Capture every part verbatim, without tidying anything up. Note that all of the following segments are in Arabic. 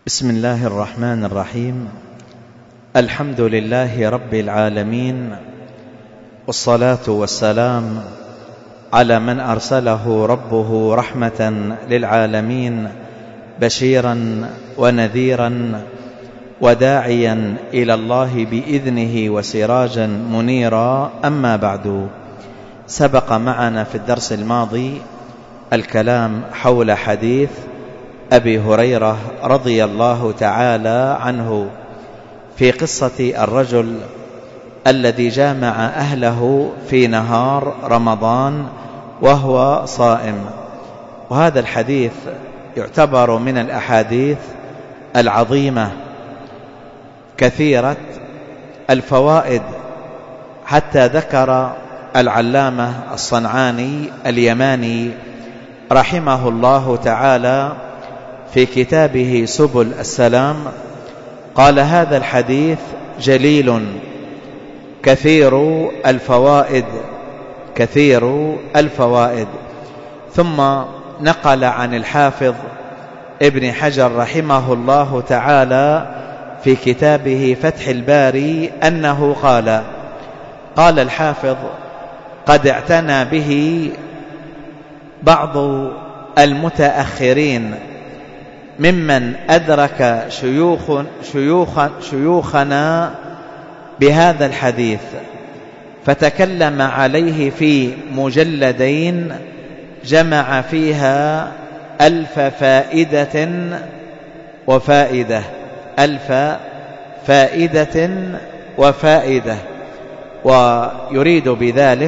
بسم الله الرحمن الرحيم. الحمد لله رب العالمين، والصلاة والسلام على من أرسله ربه رحمة للعالمين، بشيرا ونذيرا وداعيا إلى الله بإذنه وسراجا منيرا. أما بعد، سبق معنا في الدرس الماضي الكلام حول حديث أبي هريرة رضي الله تعالى عنه في قصة الرجل الذي جامع أهله في نهار رمضان وهو صائم. وهذا الحديث يعتبر من الأحاديث العظيمة كثيرة الفوائد، حتى ذكر العلامة الصنعاني اليماني رحمه الله تعالى في كتابه سبل السلام، قال: هذا الحديث جليل كثير الفوائد كثير الفوائد. ثم نقل عن الحافظ ابن حجر رحمه الله تعالى في كتابه فتح الباري أنه قال قال الحافظ: قد اعتنى به بعض المتأخرين ممن أدرك شيوخ شيوخ شيوخنا بهذا الحديث، فتكلم عليه في مجلدين جمع فيها ألف فائدة وفائدة ألف فائدة وفائدة. ويريد بذلك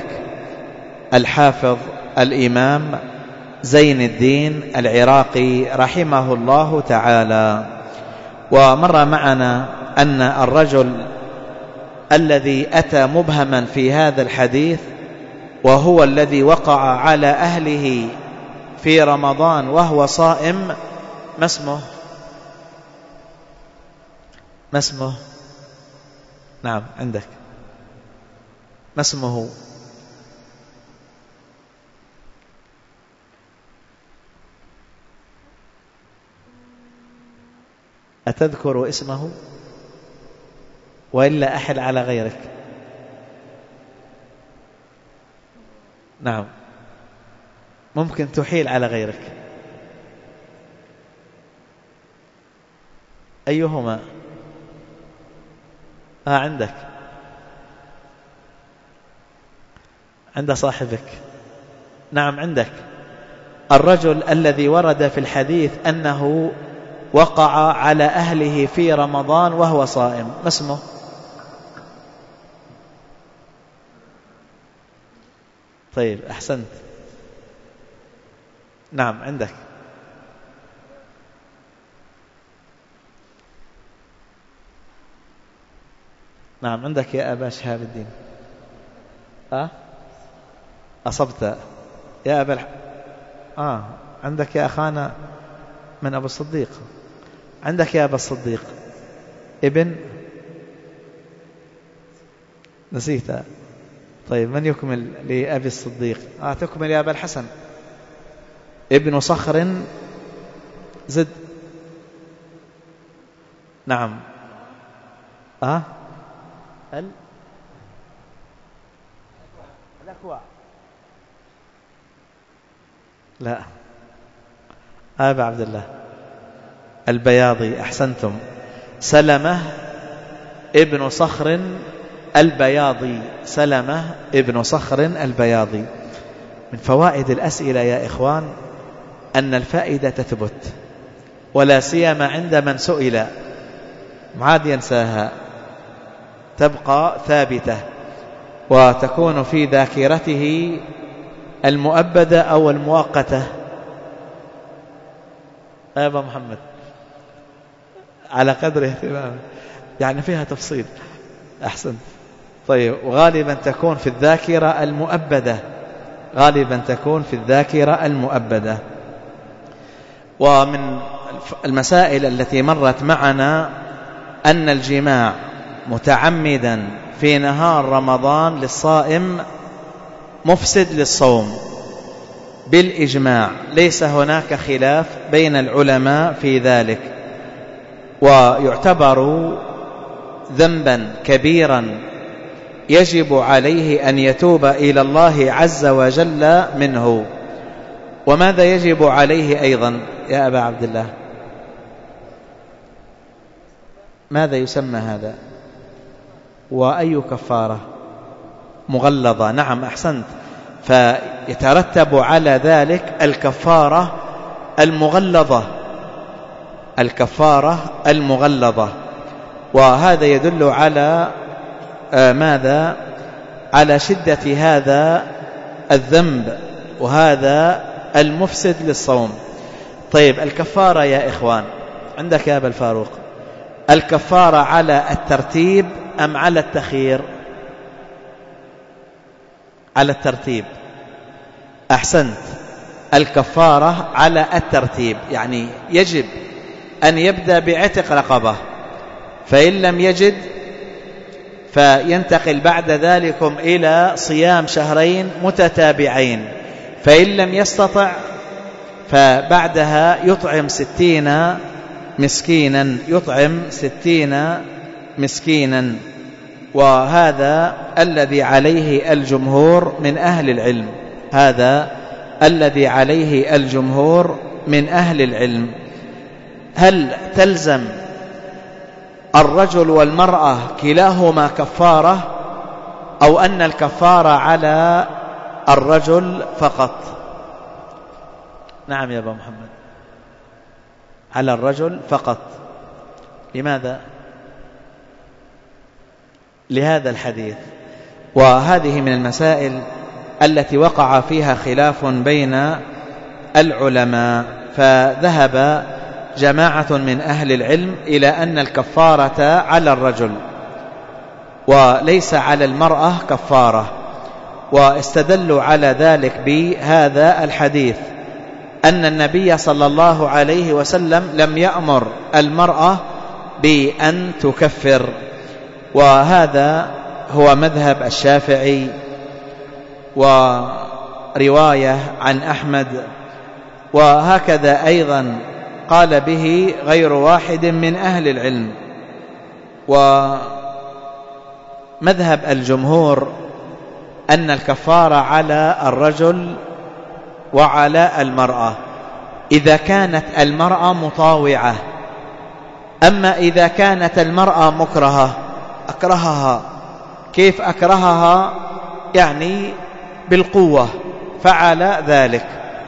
الحافظ الإمام زين الدين العراقي رحمه الله تعالى. ومر معنا أن الرجل الذي أتى مبهما في هذا الحديث، وهو الذي وقع على أهله في رمضان وهو صائم، ما اسمه؟ ما اسمه؟ نعم عندك، ما اسمه؟ أتذكر اسمه وإلا أحل على غيرك؟ نعم، ممكن تحيل على غيرك. أيهما؟ آه عندك، عند صاحبك. نعم عندك. الرجل الذي ورد في الحديث أنه وقع على أهله في رمضان وهو صائم، ما اسمه؟ طيب أحسنت. نعم عندك. نعم عندك يا أبا شهاب الدين. أه؟ أصبت يا أبا الح... آه عندك يا أخانا من أبو الصديق. عندك يا أبا الصديق ابن نسيتها. طيب من يكمل لأبي الصديق؟ آه تكمل يا أبا الحسن. ابن صخر زد. نعم. آه ال الأكوع. لا، أبا عبد الله البياضي. أحسنتم. سلمة ابن صخر البياضي. سلمة ابن صخر البياضي. من فوائد الأسئلة يا إخوان أن الفائدة تثبت، ولا سيما عند من سئل معاد ينساها، تبقى ثابتة وتكون في ذاكرته المؤبدة أو المؤقتة. أبا محمد على قدر اهتمامه، يعني فيها تفصيل. أحسنت. طيب، وغالبا تكون في الذاكرة المؤبدة غالبا تكون في الذاكرة المؤبدة. ومن المسائل التي مرت معنا أن الجماع متعمدا في نهار رمضان للصائم مفسد للصوم بالإجماع، ليس هناك خلاف بين العلماء في ذلك. ويعتبر ذنبا كبيرا يجب عليه أن يتوب إلى الله عز وجل منه. وماذا يجب عليه أيضا يا أبا عبد الله؟ ماذا يسمى هذا؟ وأي كفارة؟ مغلظة. نعم أحسنت. فيترتب على ذلك الكفارة المغلظة، الكفارة المغلظة. وهذا يدل على آه ماذا؟ على شدة هذا الذنب وهذا المفسد للصوم. طيب الكفارة يا إخوان عندك يا أبا الفاروق، الكفارة على الترتيب أم على التخيير؟ على الترتيب. أحسنت. الكفارة على الترتيب، يعني يجب أن يبدأ بعتق رقبة، فإن لم يجد فينتقل بعد ذلك إلى صيام شهرين متتابعين، فإن لم يستطع فبعدها يطعم ستين مسكينا، يطعم ستين مسكينا. وهذا الذي عليه الجمهور من أهل العلم، هذا الذي عليه الجمهور من أهل العلم. هل تلزم الرجل والمرأة كلاهما كفارة، أو أن الكفارة على الرجل فقط؟ نعم يا أبا محمد، على الرجل فقط. لماذا؟ لهذا الحديث. وهذه من المسائل التي وقع فيها خلاف بين العلماء، فذهب جماعة من أهل العلم إلى أن الكفارة على الرجل وليس على المرأة كفارة، واستدلوا على ذلك بهذا الحديث أن النبي صلى الله عليه وسلم لم يأمر المرأة بأن تكفر، وهذا هو مذهب الشافعي ورواية عن أحمد، وهكذا أيضا قال به غير واحد من أهل العلم. ومذهب الجمهور أن الكفارة على الرجل وعلى المرأة إذا كانت المرأة مطاوعة. أما إذا كانت المرأة مكرهة، أكرهها. كيف أكرهها؟ يعني بالقوة فعل ذلك،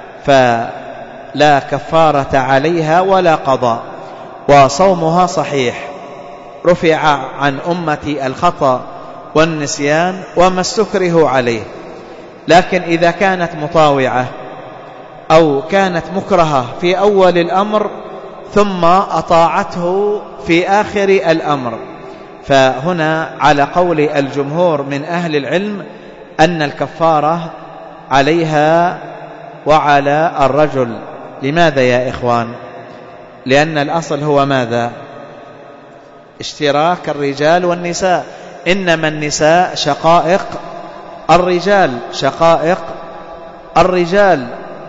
فلا كفارة عليها ولا قضاء، وصومها صحيح. رفع عن أمتي الخطأ والنسيان وما استكره عليه. لكن إذا كانت مطاوعة أو كانت مكرهة في أول الأمر ثم أطاعته في آخر الأمر، فهنا على قول الجمهور من أهل العلم أن الكفارة عليها وعلى الرجل. لماذا يا إخوان؟ لأن الأصل هو ماذا؟ اشتراك الرجال والنساء، إنما النساء شقائق الرجال، شقائق الرجال.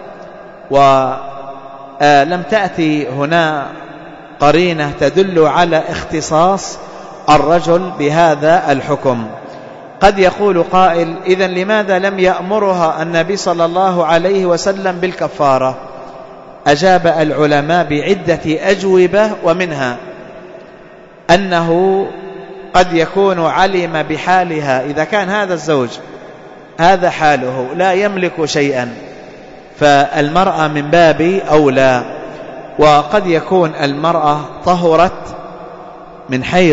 ولم تأتي هنا قرينة تدل على اختصاص الرجل بهذا الحكم. قد يقول قائل إذن لماذا لم يأمرها النبي صلى الله عليه وسلم بالكفارة؟ أجاب العلماء بعدة أجوبة، ومنها أنه قد يكون علم بحالها. إذا كان هذا الزوج هذا حاله لا يملك شيئا فالمرأة من باب أولى. وقد يكون المرأة طهرت من حيض،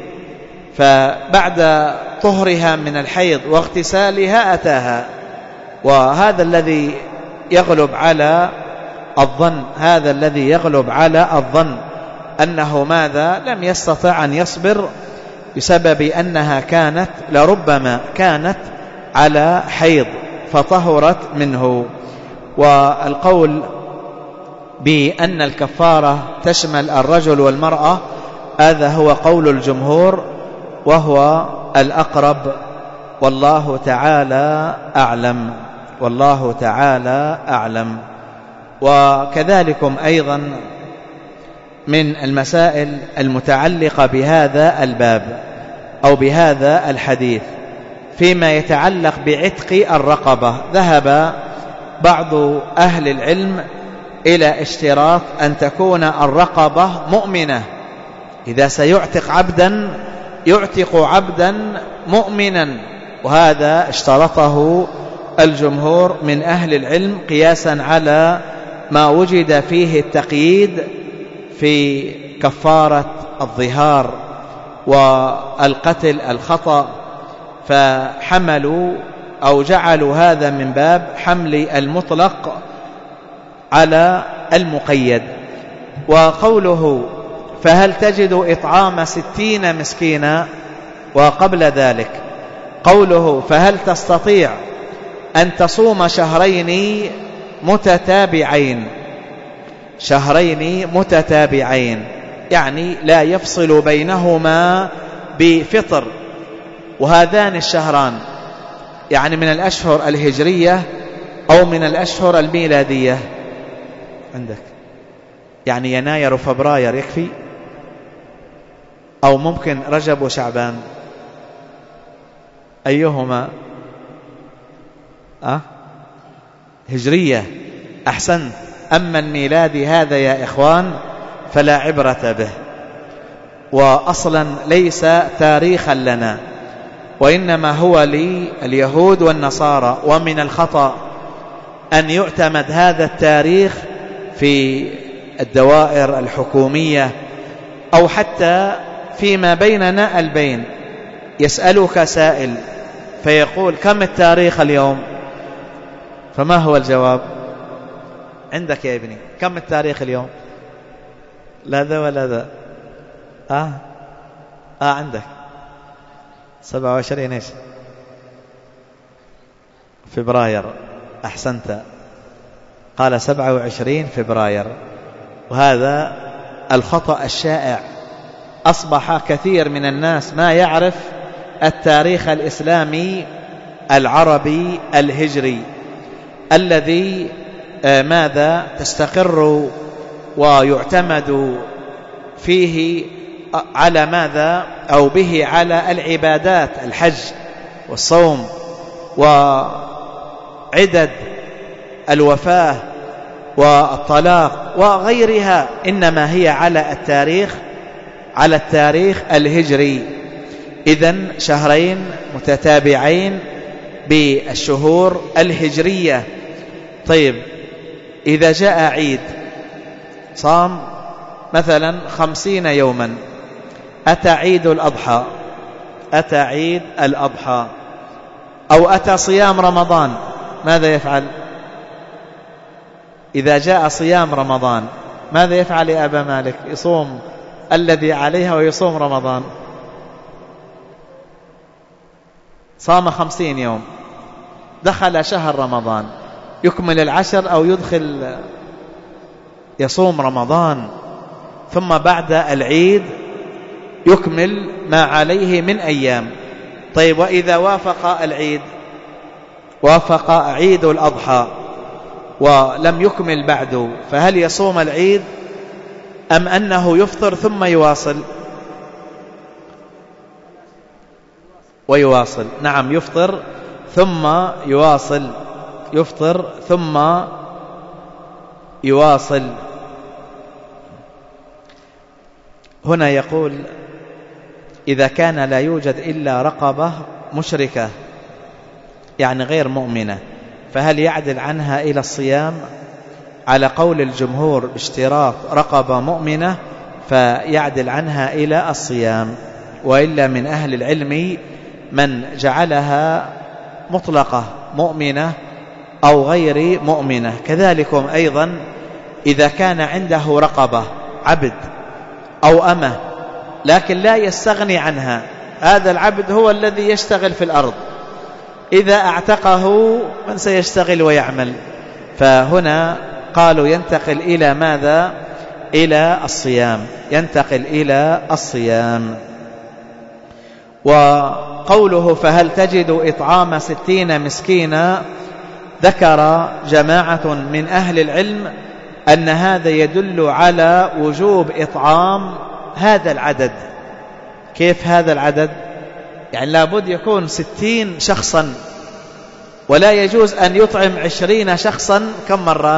فبعد طهرها من الحيض واغتسالها أتاها، وهذا الذي يغلب على الظن، هذا الذي يغلب على الظن أنه ماذا؟ لم يستطع أن يصبر بسبب أنها كانت لربما كانت على حيض فطهرت منه. والقول بأن الكفارة تشمل الرجل والمرأة هذا هو قول الجمهور وهو الأقرب، والله تعالى أعلم، والله تعالى أعلم. وكذلكم أيضا من المسائل المتعلقة بهذا الباب أو بهذا الحديث فيما يتعلق بعتق الرقبة. ذهب بعض أهل العلم إلى اشتراط أن تكون الرقبة مؤمنة. إذا سيعتق عبدا يعتق عبدا مؤمنا، وهذا اشترطه الجمهور من أهل العلم قياسا على ما وجد فيه التقييد في كفارة الظهار والقتل الخطأ، فحملوا أو جعلوا هذا من باب حمل المطلق على المقيد. وقوله فهل تجد إطعام ستين مسكينا، وقبل ذلك قوله فهل تستطيع أن تصوم شهرين متتابعين، شهرين متتابعين يعني لا يفصل بينهما بفطر، وهذان الشهران يعني من الأشهر الهجرية أو من الأشهر الميلادية عندك، يعني يناير وفبراير يكفي، أو ممكن رجب وشعبان، أيهما؟ أه؟ هجرية، أحسن. أما الميلادي هذا يا إخوان فلا عبرة به، وأصلا ليس تاريخا لنا، وإنما هو لليهود والنصارى. ومن الخطأ أن يعتمد هذا التاريخ في الدوائر الحكومية أو حتى فيما بيننا البين. يسألك سائل فيقول كم التاريخ اليوم؟ فما هو الجواب عندك يا ابني؟ كم التاريخ اليوم؟ لا ذا ولا ذا. آه آه عندك سبعة وعشرين إيش فبراير، أحسنت، قال سبعة وعشرين فبراير. وهذا الخطأ الشائع، أصبح كثير من الناس ما يعرف التاريخ الإسلامي العربي الهجري الذي ماذا تستقر ويعتمد فيه على ماذا أو به على العبادات، الحج والصوم وعدد الوفاة والطلاق وغيرها، إنما هي على التاريخ على التاريخ الهجري. إذن شهرين متتابعين بالشهور الهجرية. طيب إذا جاء عيد صام مثلا خمسين يوما، أتى عيد الأضحى أتى عيد الأضحى أو أتى صيام رمضان، ماذا يفعل؟ إذا جاء صيام رمضان ماذا يفعل يا أبا مالك؟ يصوم الذي عليها ويصوم رمضان. صام خمسين يوم، دخل شهر رمضان، يكمل العشر أو يدخل يصوم رمضان، ثم بعد العيد يكمل ما عليه من أيام. طيب وإذا وافق العيد، وافق عيد الأضحى ولم يكمل بعده، فهل يصوم العيد أم أنه يفطر ثم يواصل؟ ويواصل، نعم يفطر ثم يواصل، يفطر ثم يواصل. هنا يقول إذا كان لا يوجد إلا رقبة مشركة يعني غير مؤمنة، فهل يعدل عنها إلى الصيام؟ على قول الجمهور باشتراط رقبة مؤمنة فيعدل عنها إلى الصيام، وإلا من أهل العلم من جعلها مطلقة مؤمنة أو غير مؤمنة. كذلكم أيضا إذا كان عنده رقبة عبد أو أمة لكن لا يستغني عنها، هذا العبد هو الذي يشتغل في الأرض، إذا اعتقه من سيشتغل ويعمل؟ فهنا قالوا ينتقل إلى ماذا؟ إلى الصيام، ينتقل إلى الصيام. وقوله فهل تجد إطعام ستين مسكينا، ذكر جماعة من أهل العلم أن هذا يدل على وجوب إطعام هذا العدد. كيف هذا العدد؟ يعني لابد يكون ستين شخصا، ولا يجوز أن يطعم عشرين شخصا كم مرات؟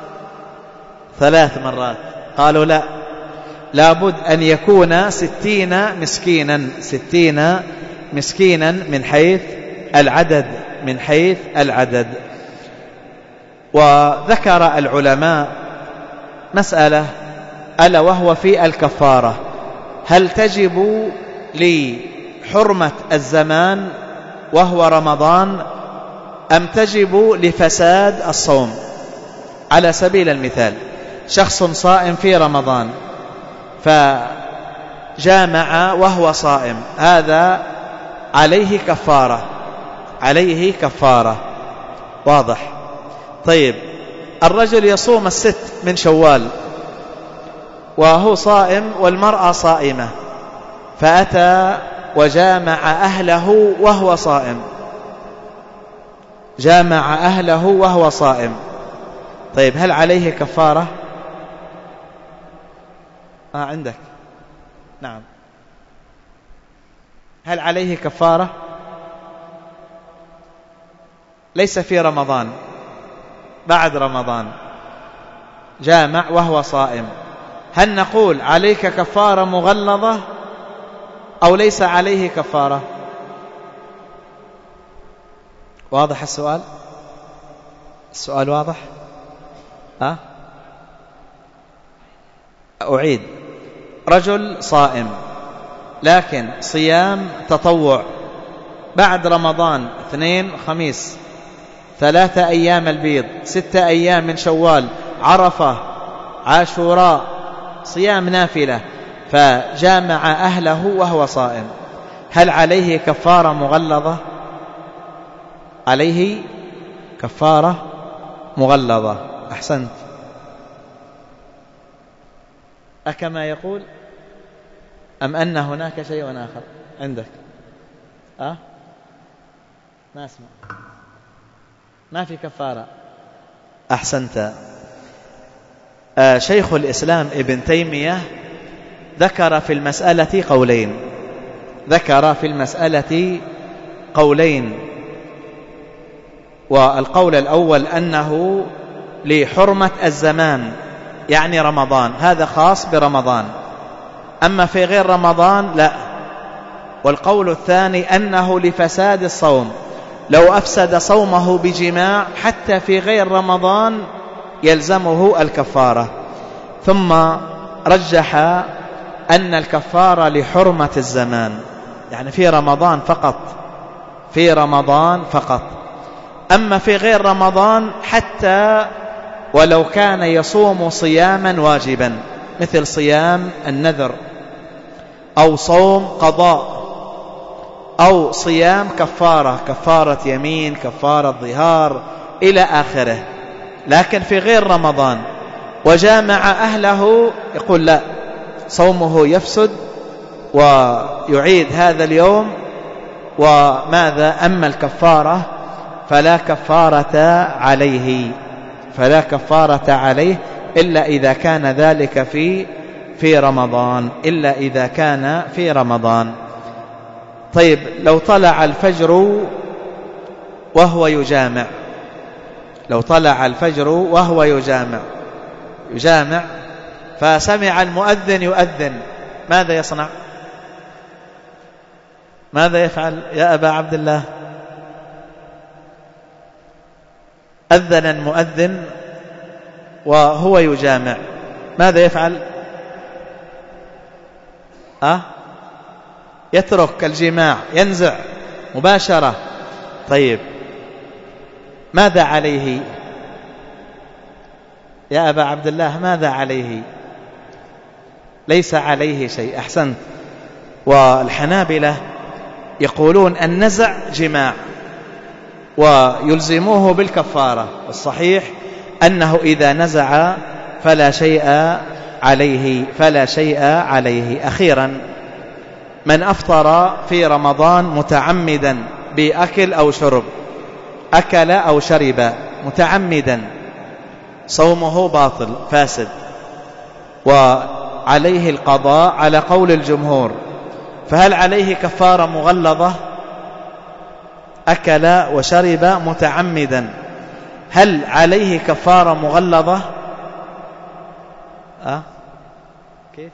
ثلاث مرات. قالوا لا، لابد أن يكون ستين مسكينا، ستين مسكينا من حيث العدد، من حيث العدد. وذكر العلماء مسألة ألا وهو في الكفارة، هل تجب لحرمة الزمان وهو رمضان أم تجب لفساد الصوم؟ على سبيل المثال شخص صائم في رمضان فجامع وهو صائم، هذا عليه كفارة، عليه كفارة. واضح؟ طيب الرجل يصوم الست من شوال وهو صائم والمرأة صائمة، فأتى وجامع أهله وهو صائم، جامع أهله وهو صائم. طيب هل عليه كفارة؟ آه عندك نعم، هل عليه كفارة؟ ليس في رمضان، بعد رمضان جامع وهو صائم، هل نقول عليك كفارة مغلظة أو ليس عليه كفارة؟ واضح السؤال؟ السؤال واضح؟ ها؟ أعيد. رجل صائم لكن صيام تطوع بعد رمضان، اثنين خميس، ثلاثة أيام البيض، ستة أيام من شوال، عرفة، عاشوراء، صيام نافلة، فجامع أهله وهو صائم، هل عليه كفارة مغلظة؟ عليه كفارة مغلظة. أحسنت. أكما يقول أم أن هناك شيء آخر عندك؟ أه؟ ما أسمع، ما في كفارة. أحسنت. آه شيخ الإسلام ابن تيمية ذكر في المسألة قولين، ذكر في المسألة قولين. والقول الأول أنه لحرمة الزمان، يعني رمضان، هذا خاص برمضان، أما في غير رمضان لا. والقول الثاني أنه لفساد الصوم، لو أفسد صومه بجماع حتى في غير رمضان يلزمه الكفارة. ثم رجح أن الكفارة لحرمة الزمان، يعني في رمضان فقط، في رمضان فقط. أما في غير رمضان حتى ولو كان يصوم صياما واجبا مثل صيام النذر أو صوم قضاء أو صيام كفارة، كفارة يمين، كفارة ظهار إلى آخره، لكن في غير رمضان وجامع أهله يقول لا، صومه يفسد ويعيد هذا اليوم. وماذا؟ أما الكفارة فلا كفارة عليه، فلا كفارة عليه إلا إذا كان ذلك في في رمضان، إلا إذا كان في رمضان. طيب لو طلع الفجر وهو يجامع، لو طلع الفجر وهو يجامع يجامع فسمع المؤذن يؤذن، ماذا يصنع؟ ماذا يفعل يا أبا عبد الله؟ أذن المؤذن وهو يجامع، ماذا يفعل؟ أه؟ يترك الجماع، ينزع مباشرة. طيب ماذا عليه يا أبا عبد الله؟ ماذا عليه؟ ليس عليه شيء. أحسنت. والحنابلة يقولون النزع جماع ويلزموه بالكفارة، الصحيح أنه إذا نزع فلا شيء عليه، فلا شيء عليه. أخيرا، من أفطر في رمضان متعمدا بأكل أو شرب، أكل أو شرب متعمدا، صومه باطل فاسد وعليه القضاء على قول الجمهور، فهل عليه كفارة مغلظة؟ أكل وشرب متعمدا، هل عليه كفارة مغلظة؟ أه؟ كيف؟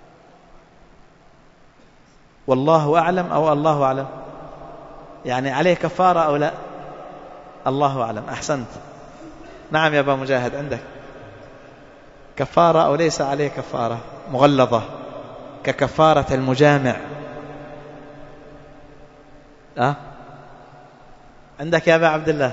والله أعلم أو الله أعلم، يعني عليه كفارة أو لا؟ الله أعلم. أحسنت. نعم يا أبا مجاهد، عندك كفارة أو ليس عليه كفارة مغلظة ككفارة المجامع؟ أه؟ عندك يا أبا عبد الله؟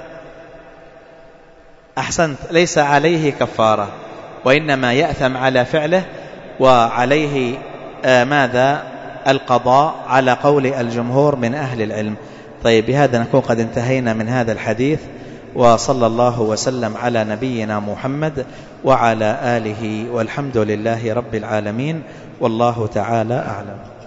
أحسنت، ليس عليه كفارة، وإنما يأثم على فعله وعليه آه ماذا؟ القضاء على قول الجمهور من أهل العلم. طيب، بهذا نكون قد انتهينا من هذا الحديث، وصلى الله وسلم على نبينا محمد وعلى آله، والحمد لله رب العالمين، والله تعالى أعلم.